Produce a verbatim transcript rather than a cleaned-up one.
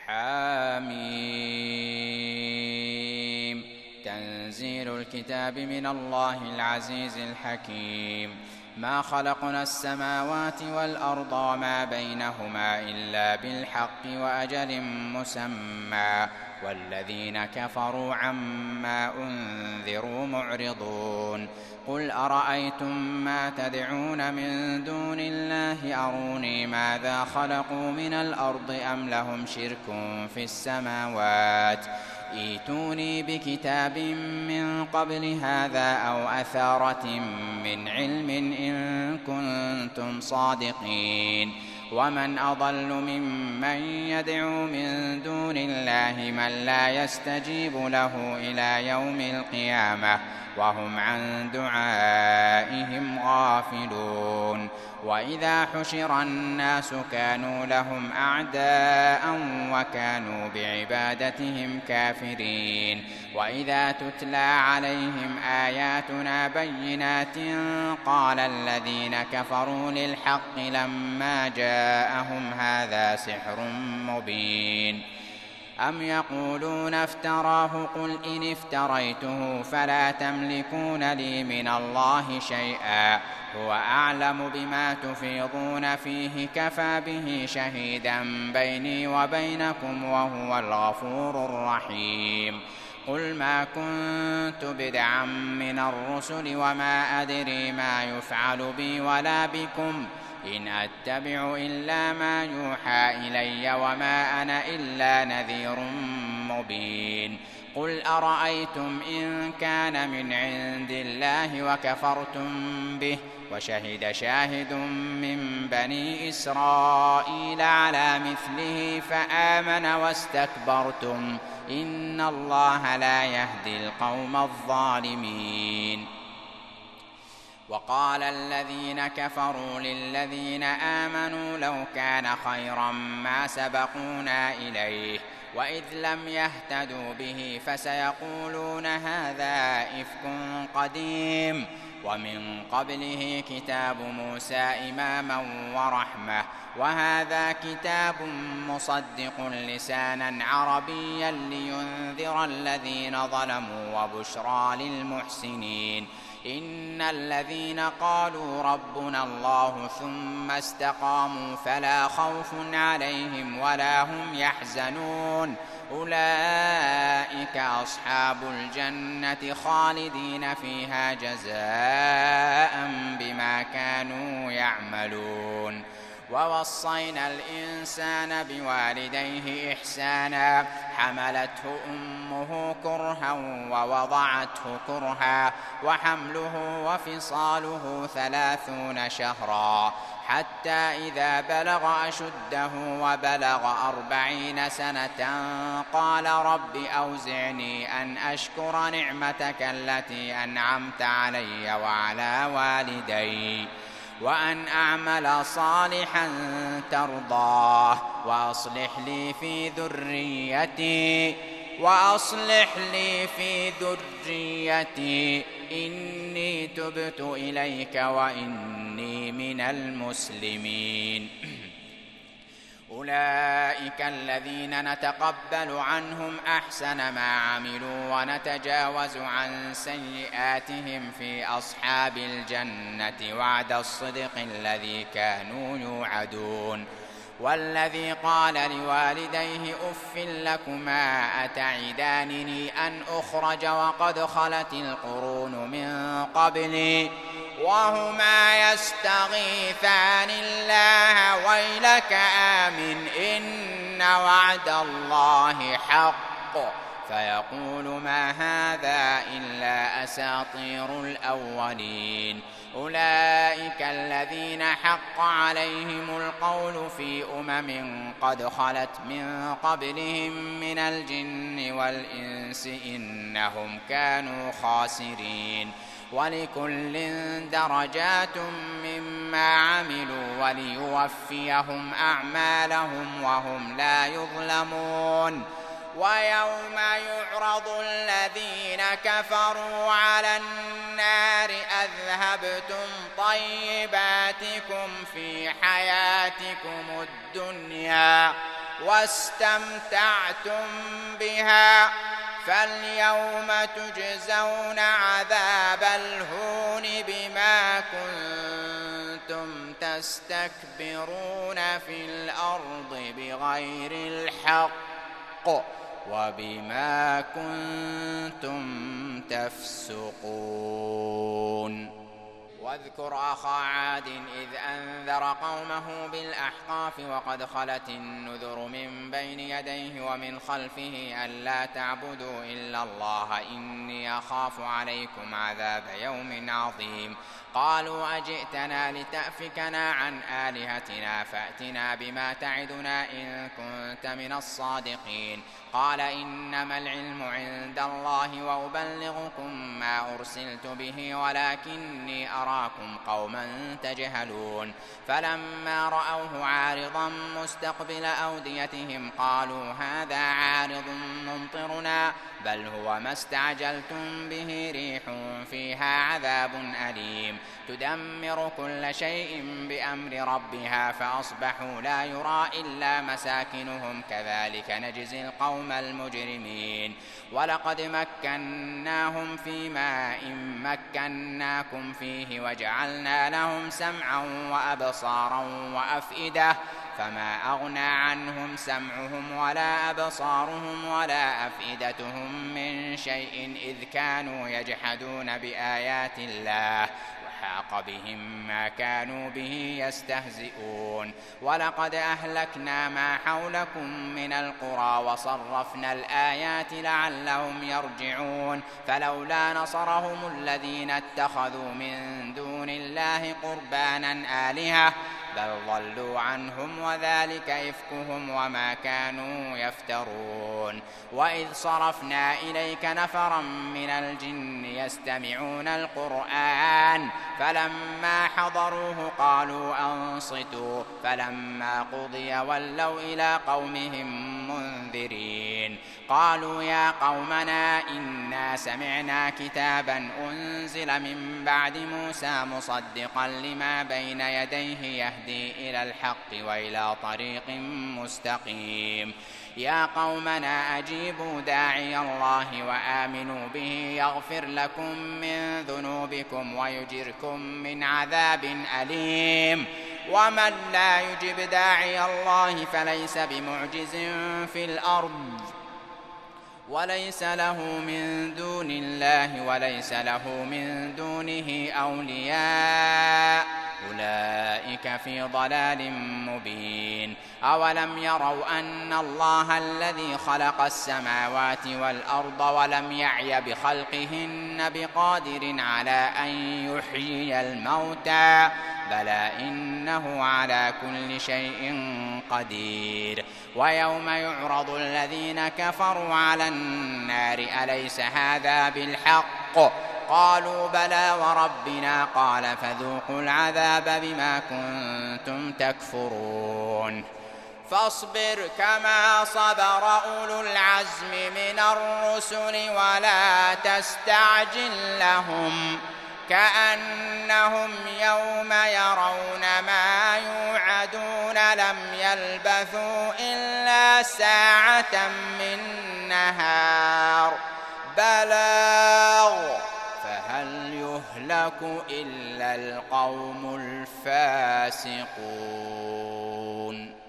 حاميم تنزيل الكتاب من الله العزيز الحكيم. ما خلقنا السماوات والأرض وما بينهما إلا بالحق وأجل مسمى والذين كفروا عما أنذروا معرضون. قل أرأيتم ما تدعون من دون الله أروني ماذا خلقوا من الأرض أم لهم شرك في السماوات ائتوني بكتاب من قبل هذا أو أثارة من علم إن كنتم صادقين. ومن أضل ممن يدعو من دون الله من لا يستجيب له إلى يوم القيامة وهم عن دعائهم غافلون. وإذا حشر الناس كانوا لهم أعداء وكانوا بعبادتهم كافرين. وإذا تتلى عليهم آياتنا بينات قال الذين كفروا للحق لما جاءهم هذا سحر مبين. أم يقولون افتراه قل إن افتريته فلا تملكون لي من الله شيئا هو أعلم بما تفيضون فيه كفى به شهيدا بيني وبينكم وهو الغفور الرحيم. قل ما كنت بدعا من الرسل وما أدري ما يفعل بي ولا بكم إن أتبع إلا ما يوحى إلي وما أنا إلا نذير مبين. قل أرأيتم إن كان من عند الله وكفرتم به وشهد شاهد من بني إسرائيل على مثله فآمن واستكبرتم إن الله لا يهدي القوم الظالمين. وقال الذين كفروا للذين آمنوا لو كان خيرا ما سبقونا إليه وإذ لم يهتدوا به فسيقولون هذا إفك قديم ومن قبله كتاب موسى إماما ورحمة وهذا كتاب مصدق لسانا عربيا لينذر الذين ظلموا وبشرى للمحسنين. إن الذين قالوا ربنا الله ثم استقاموا فلا خوف عليهم ولا هم يحزنون أولئك أصحاب الجنة خالدين فيها جزاء بما كانوا يعملون. ووصينا الإنسان بوالديه إحسانا حملته أمه كرها ووضعته كرها وحمله وفصاله ثلاثون شهرا حتى إذا بلغ أشده وبلغ أربعين سنة قال رب أوزعني أن أشكر نعمتك التي أنعمت علي وعلى والدي وأن أعمل صالحا ترضاه وأصلح لي في ذريتي وأصلح لي في ذريتي إني تبت إليك وإني من المسلمين. أولئك الذين نتقبل عنهم أحسن ما عملوا ونتجاوز عن سيئاتهم في أصحاب الجنة وعد الصدق الذي كانوا يوعدون. والذي قال لوالديه أف لكما أتعدانني أن أخرج وقد خلت القرون من قبلي وهما يستغيثان الله ويلك آمن إن وعد الله حق فيقول ما هذا إلا أساطير الأولين. أولئك الذين حق عليهم القول في أمم قد خلت من قبلهم من الجن والإنس إنهم كانوا خاسرين. ولكل درجات مما عملوا وليوفيهم أعمالهم وهم لا يظلمون. ويوم يعرض الذين كفروا على النار أذهبتم طيباتكم في حياتكم الدنيا واستمتعتم بها فاليوم تجزون عذاب الهون بما كنتم تستكبرون في الأرض بغير الحق وبما كنتم تفسقون. واذكر أخا عاد إذ أنذر قومه بالأحقاف وقد خلت النذر من بين يديه ومن خلفه ألا تعبدوا إلا الله إني أخاف عليكم عذاب يوم عظيم. قالوا أجئتنا لتأفكنا عن آلهتنا فأتنا بما تعدنا إن كنت من الصادقين. قال إنما العلم عند الله وأبلغكم ما أرسلت به ولكني أراكم قوما تجهلون. فلما رأوه عارضا مستقبل أوديتهم قالوا هذا عارض ممطرنا بل هو ما استعجلتم به ريح فيها عذاب أليم تدمر كل شيء بأمر ربها فأصبحوا لا يرى إلا مساكنهم كذلك نجزي القوم المجرمين. ولقد مكناهم في ماء مكناكم فيه وجعلنا لهم سمعا وأبصارا وأفئدة فما أغنى عنهم سمعهم ولا أبصارهم ولا أفئدتهم من شيء إذ كانوا يجحدون بآيات الله وحاق بهم ما كانوا به يستهزئون. ولقد أهلكنا ما حولكم من القرى وصرفنا الآيات لعلهم يرجعون. فلولا نصرهم الذين اتخذوا من دون الله قربانا آلهة بل ضلوا عنهم وذلك إفكهم وما كانوا يفترون. وإذ صرفنا إليك نفرا من الجن يستمعون القرآن فلما حضروه قالوا أنصتوا فلما قضي ولوا إلى قومهم منذرين. قالوا يا قومنا إنا سمعنا كتابا أنزل من بعد موسى مصدقا لما بين يديه يهدي إلى الحق وإلى طريق مستقيم. يا قومنا أجيبوا داعي الله وآمنوا به يغفر لكم من ذنوبكم ويجركم من عذاب أليم. ومن لا يجب داعي الله فليس بمعجز في الأرض وليس له من دون الله وليس له من دونه أولياء أولئك في ضلال مبين. أولم يروا أن الله الذي خلق السماوات والأرض ولم يعي بخلقهن بقادر على أن يحيي الموتى بلى إنه على كل شيء قدير. ويوم يعرض الذين كفروا على النار أليس هذا بالحق قالوا بلى وربنا قال فذوقوا العذاب بما كنتم تكفرون. فاصبر كما صبر أولو العزم من الرسل ولا تستعجل لهم كأنهم يوم يرون ما يوعدون لم يلبثوا إلا ساعة من نهار بلاغ فهل يهلك إلا القوم الفاسقون.